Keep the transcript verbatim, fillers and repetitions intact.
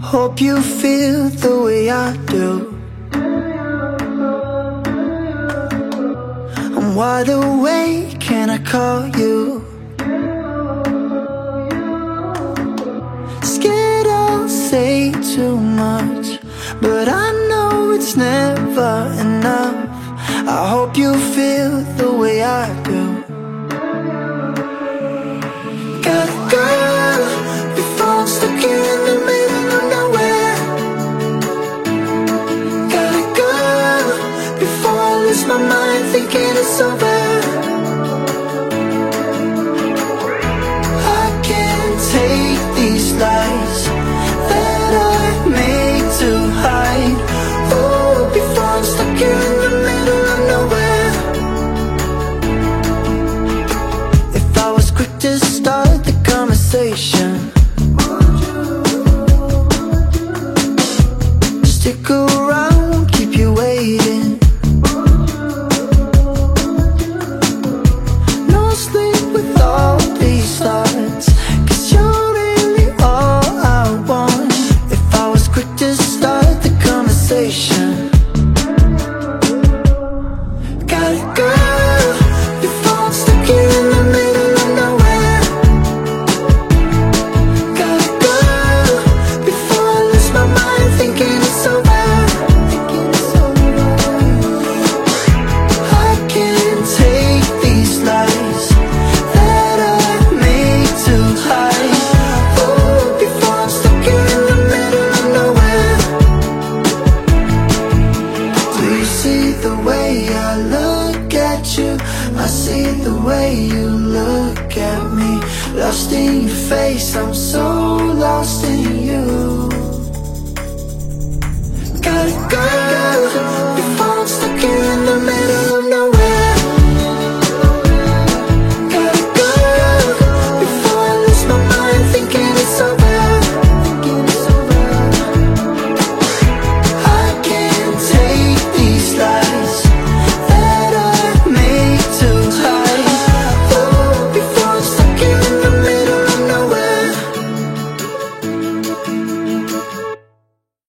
Hope you feel the way I do. I'm wide awake, can I call you? Scared I'll say too much, but I know it's never enough. I hope you feel the way I do. Got a girl, before I'm stuck here in the middle of nowhere. Got a girl, before I lose my mind thinking it's over. I can't take these lies that I made to hide. Oh, before I'm stuck here in the middle of nowhere. If I was quick to start the conversation, stick around, keep you waiting. No sleep with all these thoughts, 'cause you're really all I want. If I was quick to start the conversation. Got a girl, before I'm stuck here in the middle of nowhere. Got a girl, before I lose my mind thinking it's over. I can't take these lies that I made to hide. Oh, before I'm stuck here in the middle of nowhere. Do you see the way I look at you? I see the way you look at me. Lost in your face, I'm so lost in you. Got a girl,